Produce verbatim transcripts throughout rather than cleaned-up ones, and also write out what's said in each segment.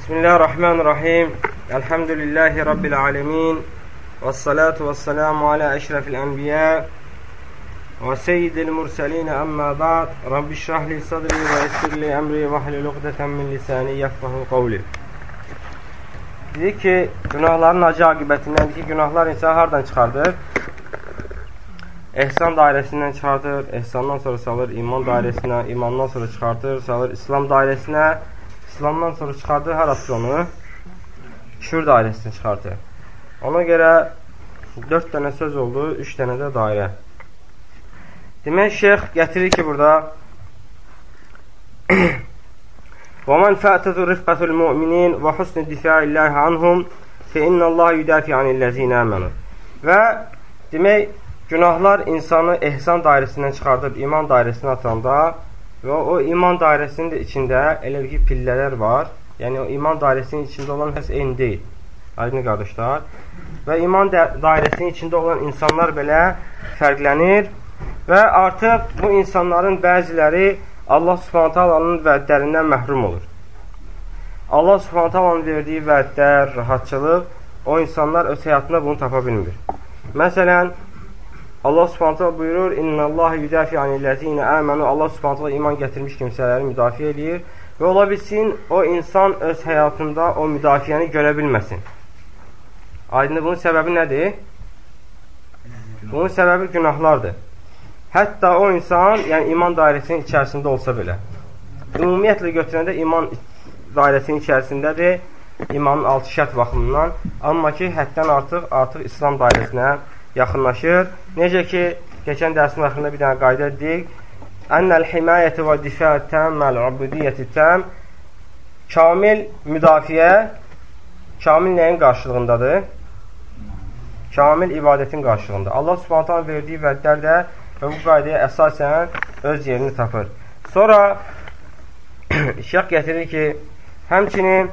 Bismillahirrahmanirrahim. Elhamdülillahi Rabbil alemin. Vessalatu vesselamu ala eşrefil enbiya ve seyyidil murselin amma ba'd. Rabbi şrahli sadri ve yessirli emri ve hlul uqdeten min lisani yefqahu qawli. Dedik ki, günahların acı aqibətindən ki, günahlar insanı hardan çıxardır? Ehsan dairəsindən çıxardır, ehsandan sonra salır iman dairəsinə, imandan sonra çıxardır, salır İslam dairəsinə, İslamdan sonra çıxardır, harası onu? Küfür dairəsini çıxardır. Ona görə dörd dənə söz oldu, üç dənə də dairə. Demək, şeyx gətirir ki, burada وَمَنْ فَأْتَذُ رِفْقَةُ الْمُؤْمِنِينَ وَحُسْنِ دِفَاعِ اللّٰهِ عَنْهُمْ فَإِنَّ اللّٰهِ يُدَافِعَ عَنِ الَّذ۪ينَ آمَنُوا. Və demək, günahlar insanı ehsan dairəsindən çıxardıb iman dairəsinə atanda və o iman dairəsinin də içində elə bir ki, pillələr var. Yəni, o iman dairəsinin içində olan həs eyni deyil. Aydın qardaşlar. Və iman dairəsinin içində olan insanlar belə fərqlənir və artıq bu insanların bəziləri Allah Subhanahu taalanın vədlərindən məhrum olur. Allah Subhanahu taalanın verdiyi vədlər, rahatçılıq, o insanlar öz həyatında bunu tapa bilmir. Məsələn, Allah Subhanahu taala buyurur: "İnnallaha yudafi anillezine amenu." Allah Subhanahu taala iman gətirmiş kimsələri müdafiə eləyir və ola bilsin o insan öz həyatında o müdafiəni görə bilməsin. Aydın, bunun səbəbi nədir? Bunun səbəbi günahlardır. Hətta o insan, yəni iman dairəsinin içərisində olsa belə. Ümumiyyətlə götürəndə iman dairəsinin içərisindədir, imanın altı şərt baxımından. Amma ki, həddən artıq, artıq İslam dairəsinə yaxınlaşır. Necə ki, keçən dərsin axırında bir dənə qayda dedik. Ənəl himayəti və difət təm, məl-ubudiyyəti təm. Kamil müdafiə, kamil nəyin qarşılığındadır? Kamil ibadətin qarşılığında. Allah Subhanahu taala verdiyi vədlər də və bu qaydaya əsasən öz yerini tapır. Sonra şeyx gətirir ki, həmçinin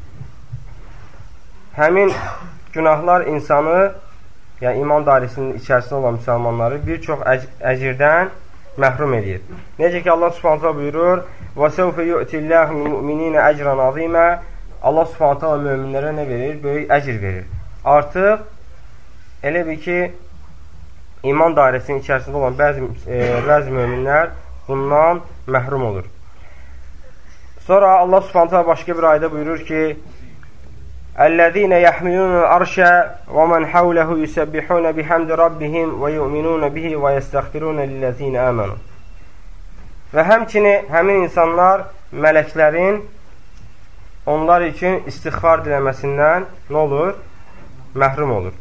həmin günahlar insanı, yəni iman dairəsinin içərisində olan müsəlmanları bir çox əcirdən məhrum edir. Necə ki, Allah Subhanahu taala buyurur: "Və səvfə yu'tillâhu lil-mu'minîne ecran azîmə." Allah Subhanahu taala möminlərə nə verir? Böyük əcr verir. Artıq elə bir ki, iman dairəsinin içərisində olan bəzi, e, bəzi möminlər bundan məhrum olur. Sonra Allah Subhanahu taala başqa bir ayədə buyurur ki: "Əllezîne yahmilûnel arşe və men havlehu yusebbihûne bihamdi rabbihim və yu'minûne bihi və yestəğfirûne lillezîne âmenû." Və həmçinin həmin insanlar mələklərin onlar üçün istiğfar diləməsindən nə olur? Məhrum olur.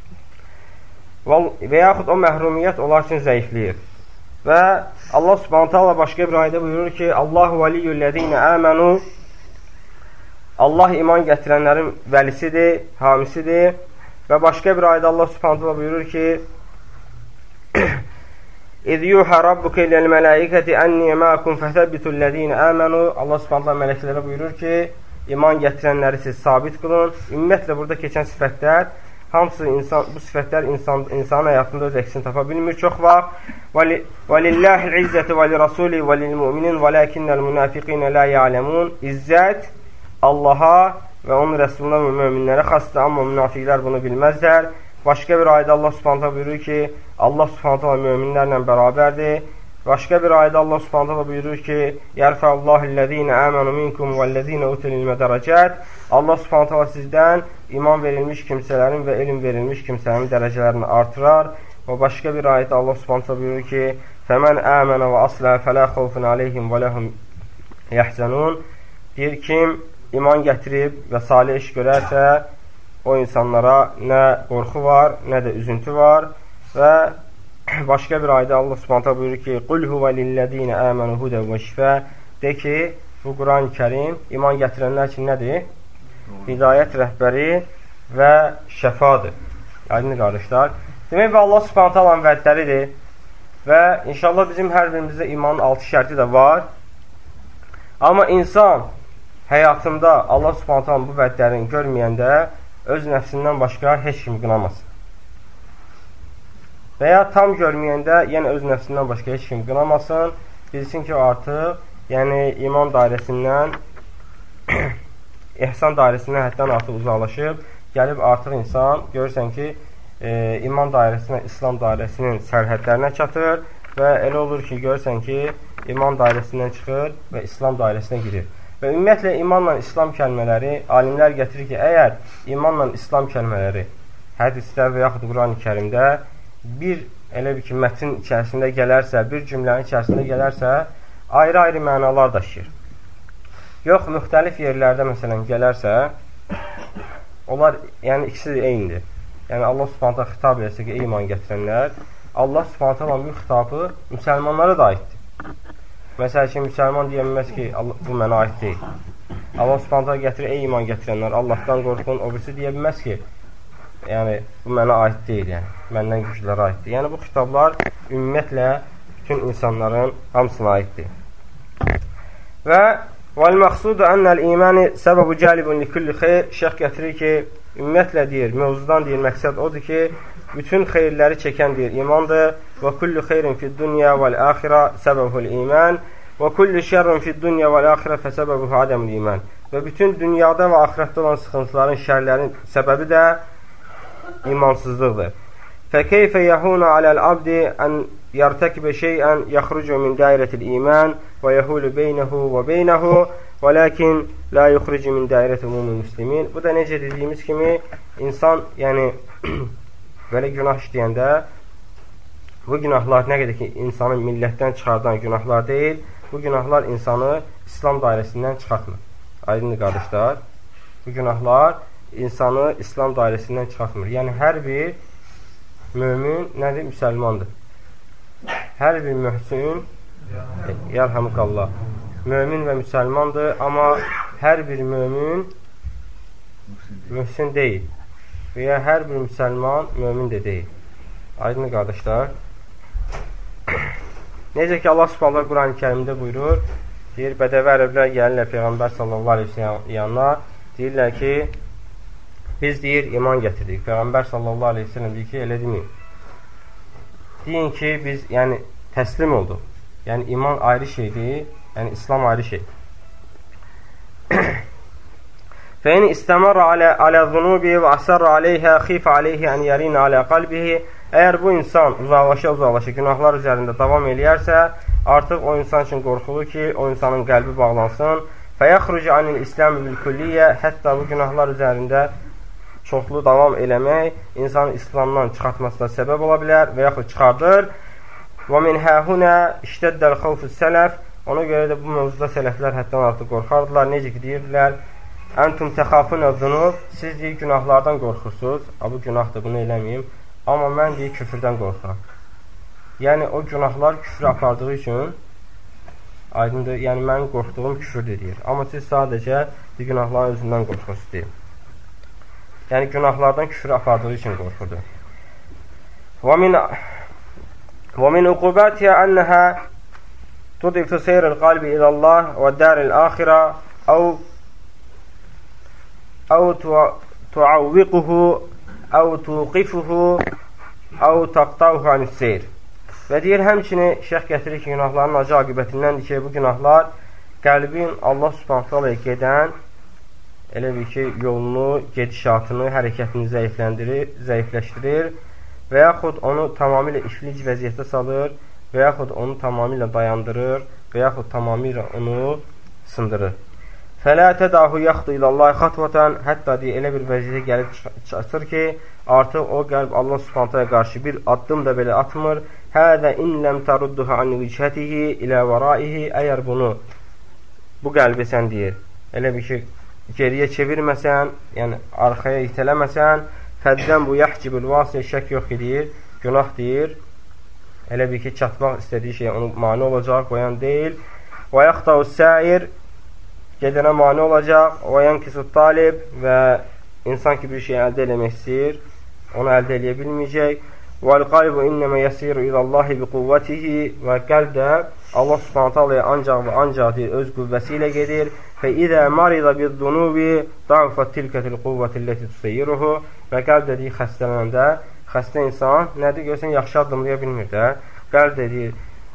Və yaxud o məhrumiyyət onlar üçün zəifləyir. Və Allah Subhanahu taala başqa bir ayədə buyurur ki: "Allahu valiyyullezîne âmenû." Allah iman gətirənlərin vəlisidir, hamisidir. Və başqa bir ayədə Allah Subhanahu taala buyurur ki: "İz yuha rabbuke lil melaikati anni ma'akum fathabitullezîne âmenû." Allah Subhanahu taala mələklərə buyurur ki, iman gətirənləri siz sabit qılın. Ümumiyyətlə burada keçən sifətlər hamısı insan, bu sifətlər insan, insanın həyatında öz əksini tapa bilmir. Çox vaxt وَلِلَّهِ الْعِزَّةِ وَلِرَسُولِهِ وَلِلْمُؤْمِنِينَ وَلَكِنَّ الْمُنَافِقِينَ لَا يَعْلَمُونَ. İzzət Allaha və onun rəsuluna və möminlərə xasdır, amma münafiqlər bunu bilməzlər. Başqa bir ayədə Allah Subhanahu buyurur ki, Allah Subhanahu möminlərlə bərabərdir. Başqa bir ayədə Allah Subhanahu buyurur ki, "Yərfə'ullahu ellezîne âmenû minkum vellezîne utul ilme dərəcət." Allah Subhanahu sizdən iman verilmiş kimsələrin və elm verilmiş kimsələrin dərəcələrini artırar. Və başqa bir ayədə Allah Subhanahu buyurur ki, "Fəmən âmenə və asləhə fələ xawfun aleyhim və ləhum yəhzənun." Deyir, kim iman gətirib və salih iş görərsə, o insanlara nə qorxu var, nə də üzüntü var. Və başqa bir ayədə Allah Subhanahu buyurur ki, "Qul huve lillezîne âmenû huden ve şifâ." De ki, bu Quran-ı Kərim iman gətirənlər üçün nədir? Hidayət rəhbəri və şəfadır. Aydın qardaşlar. Demək ki, Allah Subhanahu taalanın vədləridir və inşallah bizim hər birimizdə imanın altı şərti də var. Amma insan həyatında Allah Subhanahu taalanın bu vədlərini görməyəndə öz nəfsindən başqa heç kim qınamasın. Və ya tam görməyəndə yenə öz nəfsindən başqa heç kim qınamasın. Bilsin ki, artıq yəni iman dairəsindən ehsan dairəsindən həddən artıq uzaqlaşıb, gəlib artıq insan görürsən ki, e, iman dairəsinə, İslam dairəsinin sərhədlərinə çatır və elə olur ki, görürsən ki, iman dairəsindən çıxır və İslam dairəsinə girir. Və ümumiyyətlə, imanla İslam kəlmələri, alimlər gətirir ki, əgər imanla İslam kəlmələri hədisdə və yaxud Quran-ı Kərimdə bir, elə bir ki, mətin içərisində gələrsə, bir cümlənin içərisində gələrsə, ayrı-ayrı mənalar daşıyır. Yox, müxtəlif yerlərdə, məsələn, gələrsə, onlar, yəni, ikisi də eynidir. Yəni, Allah Subhanahu xitab etsə ki, ey iman gətirənlər, Allah Subhanahu bu xitabı müsəlmanlara da aiddir. Məsəl ki, müsəlman deyəməz ki, bu mənə aid deyil. Allah Subhanahu gətirir, ey iman gətirənlər, Allahdan qorxun, o birisi deyə bilməz ki, yəni, bu mənə aid deyil, yəni, məndən güclərə aiddir. Yəni, bu xitablar ümumiyyətlə bütün insanların hamısına aiddir. Və vəl-məqsudu ənəl-imani səbəbu cəlibun li-kulli xeyr, şeyx gətirir ki, ümumiyyətlə deyir, mövzudan deyir, məqsəd odur ki, bütün xeyirləri çəkən deyir, imandır. Və kullu xeyrin fid-dunya vəl-axirə səbəbul-iman və kullu şərrin fid-dunya vəl-axirə fəsəbəbuhu adəmul-iman. Və bütün dünyada və axirətdə olan sıxıntıların, şərlərin səbəbi də imansızlıqdır. Fəkeyfə yəhunu aləl-abdi ən yərtəkibə şeyən yaxrucu min dairətil-iman və yəhulu beynəhu və beynəhu və lakin la yuxrucu min dairəti umumul müslimin. Bu da necə dediyimiz kimi, insan, yəni, belə günah işləyəndə, bu günahlar nə qədər ki, insanı millətdən çıxardan günahlar deyil, bu günahlar insanı İslam dairəsindən çıxartmır. Aydındır, qardaşlar. Bu günahlar insanı İslam dairəsindən çıxartmır. Yəni, hər bir mömin nədir? Müsəlmandır. Hər bir mühsin, yərhamukallah, mömin və müsəlmandır, amma hər bir mömin mühsin deyil. Və ya hər bir müsəlman mömin də deyil. Aydın qardaşlar. Necə ki, Allah Subhanahu Quran-ı Kərimdə buyurur, deyir, bədəvi ərəblər gəlirlər Peyğəmbər sallallahu aleyhi ve sellem yanına, deyirlər ki, biz deyir, iman gətirdik. Peyğəmbər sallallahu aleyhi ve sellem deyir ki, elə demeyin. Deyin ki, biz yəni, təslim olduq. Yəni, iman ayrı şeydir, yəni, İslam ayrı şeydir. فإن استمر على على ذنوبه وأصر عليها خيف عليه أن يرين على قلبه. Əgər bu insan uzaqlaşa-uzaqlaşa günahlar üzərində davam eləyərsə, artıq o insan üçün qorxulur ki, o insanın qəlbi bağlansın. فَيَخْرُجَ عَنِ الْإِسْلَامِ بِالْكُلِّيَّ. Hətta bu günahlar üzərində çoxlu davam eləmək insanın İslamdan çıxartmasına səbəb ola bilər və yaxud çıxardır. وَمِنْ هَا هُنَا اِشْتَدَّ الْخَوْفُ السَّلَفِ. Ona görə də bu mövzuda sələflər həddən artıq qorxardılar. Necə ki, deyirdilər, Əntum təxafuna zunub, siz deyir, günahlardan qorxursunuz. Bu günahdır, bunu eləməyim. Amma mən deyir, küfürdən qorxuram. Yəni, o günahlar küfür apardığı üçün, aydındır, yəni mənim qorxduğum küfürdür deyir. Amma siz sadəcə deyir, günahların özündən qorxursunuz deyir. Yəni, günahlardan küfür apardığı üçün qorxurdur. Və min uqubatiyə ənəhə tudifu seyril qalbi ilallah və dəril axirə əv أو تعوقه أو توقفه أو تقطعه عن السeyr. Və deyir, həmçinin şeyx gətirir ki, günahların acı aqibətindən ki, bu günahlar qəlbin Allah Subhanahu gedən elə bir ki, yolunu, gedişatını, hərəkətini zəifləndirir, zəifləşdirir və yaxud onu tamamilə iflic vəziyyətə salır və yaxud onu tamamilə dayandırır və yaxud tamamilə onu sındırır. Fələ tədəhu yaxdı iləllahi xatvətən, hətta deyə elə bir vəziyyətə gəlib çatır ki, artıq o qəlb Allah Subhanahu qarşı bir addım da belə atmır. Hədə in ləm tərudduha an vicətihi ilə vəraihi. Əgər bunu, bu qəlbi sən deyir, elə bir ki, geriyə çevirməsən, yəni arxaya itələməsən, fəddən bu yəhcibül vasiyə, şək yox ki, deyir, günah deyir, elə bir ki, çatmaq istədiyi şey onu mani olacaq, qoyan deyil. Və yaxdav səir, gedənə mani olacaq, o yankisut talib və insan ki bir şey əldə eləmək istəyir, onu əldə eləyə bilməyəcək. وَالْقَلْبُ إِنَّمَا يَسِيرُ إِلَى اللّٰهِ بِقُوَّتِهِ. Və qəlb də Allah Subhanahu taala'ya ancaq və ancaq deyir, öz qüvvəsi ilə gedir. فَإِذَا مَرِضَ بِالذُّنُوبِ ضَعْفَتْ تِلْكَ الْقُوَّةِ الَّتِي تُسَيِّرُهُ. Və qəlb də deyir, xəstələnəndə, xəstə insan nədir görsən, yaxşı addımlaya bilmir də. Qəlb də deyir,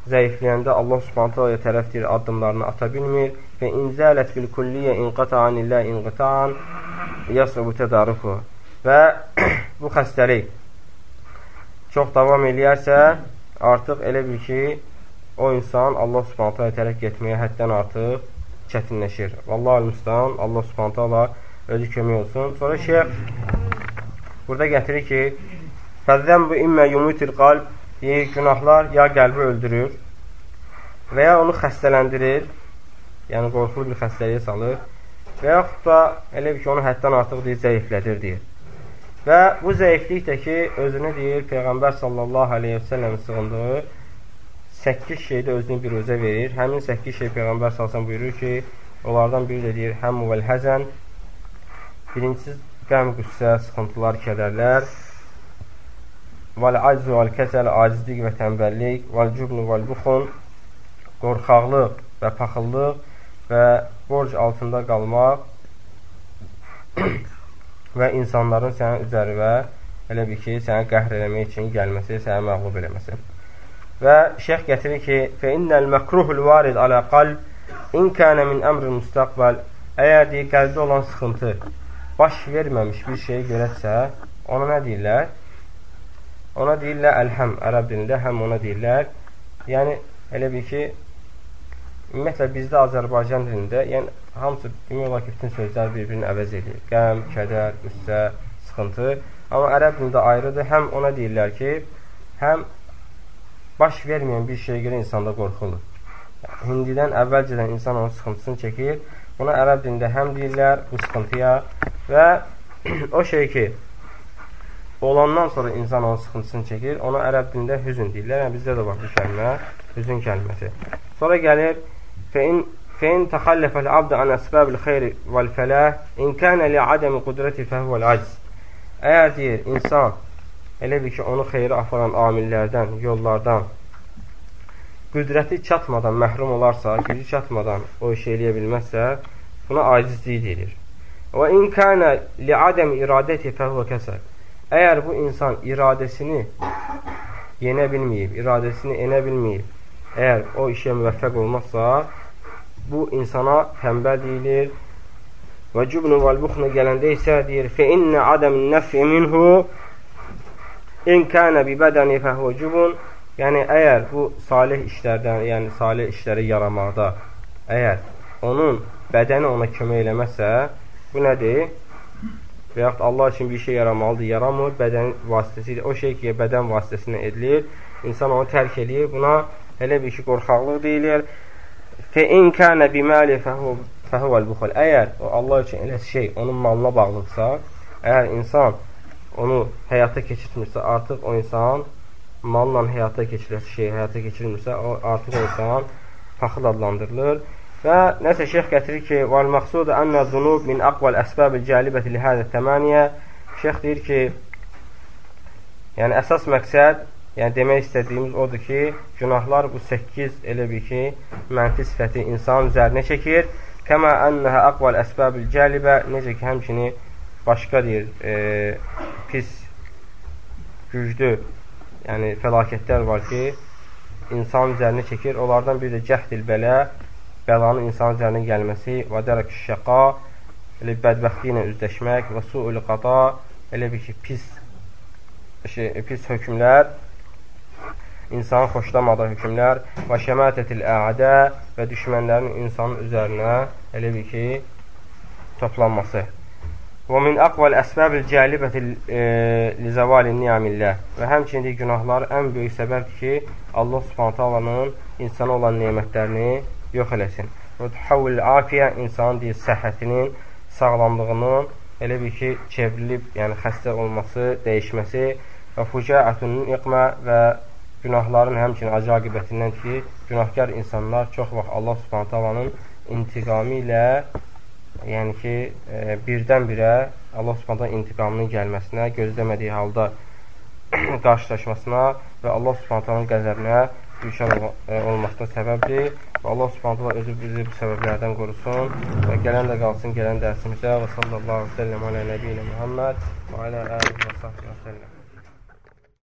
zəifləyəndə Allah Subhanahu taala tərəf deyir, addımlarını ata bilmir və inzalət bil kulliyə inqata'an illə inqata'an yasrubu tədaruku və bu xəstəlik çox davam eləyərsə artıq elə bil ki o insan Allah Subhanahu taala tərəf getməyə həddən artıq çətinləşir. Vallahi müstəhan, Allah Subhanahu taala özü kömək olsun. Sonra şeyx burada gətirir ki fəzzənbu immə yumutil qalb, deyir, günahlar ya qəlbi öldürür və ya onu xəstələndirir, yəni qorxulu bir xəstəliyə salır və yaxud da elə bir ki, onu həddən artıq deyir, zəiflədir, deyir. Və bu zəiflik də ki, özünü deyir, Peyğəmbər sallallahu aleyhi və səlləm sığındığı səkkiz şeydə özünü bir özə verir. Həmin səkkiz şey Peyğəmbər sallallahu buyurur ki, onlardan biri də deyir, həmmu vəl həzən, birincisi qəm, qüssə, sıxıntılar, kədərlər, vəl-aczu vəl-kəsəl, acizlik və tənbəllik, vəl-cubnu vəl-buxun, qorxaqlıq və paxıllıq və borc altında qalmaq və insanların sənin üzərində elə bir ki, səni qəhr eləmək üçün gəlməsi, səni məğlub eləməsi. Və şeyx gətirir ki, فَإِنَّ الْمَكْرُهُ الْوَارِدْ عَلَى قَلْبِ اِنْ كَانَ مِنْ əmr müstəqbəl, əgər deyir, qəlbdə olan sıxıntı baş verməmiş bir şeyə görətsə, ona nə deyirlər? Ona deyirlər əlhəm, ərəb dilində həm ona deyirlər. Yəni, elə bir ki, ümumiyyətlə bizdə Azərbaycan dilində, yəni hamısı ümumi olaraq bütün sözlər bir-birini əvəz edir. Qəm, kədər, qüssə, sıxıntı. Amma ərəb dilində ayrıdır. Həm ona deyirlər ki, həm baş verməyən bir şeyə görə insanda qorxulur. Hindidən əvvəlcədən insan onun sıxıntısını çəkir. Buna ərəb dilində həm deyirlər bu sıxıntıya və o şey ki, olandan sonra insan onun sıxıntısını çəkir, ona ərəb dilində hüzün deyirlər. Yəni, bizdə də var bu kəlmə, hüzün kəlməsi. Sonra gəlir فَاِنْ تَخَلَّفَ الْعَبْدَ عَنْ أَسْبَابِ الْخَيْرِ وَالْفَلَاهِ اِنْ كَانَ لِعَدَمِ قُدْرَةِ فَهُوَ الْعَجْزِ. Əgər deyir, insan elə bir ki, onu xeyri aparan amillərdən, yollardan qüdrəti çatmadan məhrum olarsa, gücü çatmadan o iş eləyə bilməzsə, buna acizlik deyilir. Və in kana li'adam iradati fəhuva kəsəl. Əgər bu insan iradəsini yenə bilməyib, iradəsini enə bilməyib, əgər o işə müvəffəq olmazsa, bu insana tənbəl deyilir. Və cubnu vəl-buxnu gələndə isə deyir, fə innə adəmin nəfi minhu in kana bi bədəni fəhuva cubun. Yəni, əgər bu salih işlərdən, yəni salih işləri yaramaqda, əgər onun bədəni ona kömək eləməzsə, bu nədir? Və yaxud Allah üçün bir şey yaramalıdır, yaramır, bədən vasitəsilə, o şey ki, bədən vasitəsilə edilir, insan onu tərk edir, buna elə bir ki, qorxaqlıq deyilir. فَاِنْ كَانَ بِمَالِ فَهُوَ الْبُخَلِ. Əgər o Allah üçün elə şey onun malına bağlıdırsa, əgər insan onu həyata keçirtmirsə, artıq o insan malla həyata keçiriləcək şey həyata keçirilmirsə, artıq o insan paxıl adlandırılır. Və nəsə şeyx gətirir ki, وَالْمَقْسُودُ أَنَّ الذُّنُوبِ مِنْ أَقْوَى الْأَسْبَابِ الْجَالِبَةِ لِهَذَا التَّمَانِيَةِ. Şeyx deyir ki, yəni əsas məqsəd, yəni demək istədiyimiz odur ki, günahlar bu səkkiz elə bir ki, mənfi sifəti insanın üzərinə çəkir. Kəmə ənnəhə əqval əsbəbil cəlibə, necə ki, həmçini başqa deyir, e, pis, güclü, yəni fəlakətlər var ki, insanın üzərinə çəkir. Onlardan bir də cəhdil bələ, bəlanın insanın üzərinə gəlməsi, və dərək şəqa, elə bədbəxtli ilə üzləşmək, və su'ul qada, elə bir ki, pis, şey, pis hökmlər, insanın xoşlamadığı hökmlər, və şəmətətil əədə və düşmənlərin insanın üzərinə elə bir ki, toplanması. Və min əqval əsbəbil cəlibətil lizəvali niyamilləh. Və həmçində günahlar ən böyük səbəbdir ki, Allah subhanətə alanın insana olan nemətlərini yox eləsin. Və tuhavvil afiyə, insanın deyil, səhhətinin, sağlamlığının elə bir ki, çevrilib, yəni xəstə olması, dəyişməsi və fucəətunun iqmə və günahların həmçinin acaqibətindən ki, günahkar insanlar çox vaxt Allah subhanətə alanın intiqamı ilə, yəni ki, e, birdən-birə Allah subhanətə intiqamının gəlməsinə, gözləmədiyi halda qarşılaşmasına və Allah subhanətənin qəzəbinə düşən ol olmasına səbəbdir. Və Allah subhanətə özü bizi bu səbəblərdən qorusun və gələn də qalsın gələn dərsimizə və sallallahu aleyhi və səlləm alə nəbiyyinə Muhammed və alə əlihi və sahbihi və səlləm.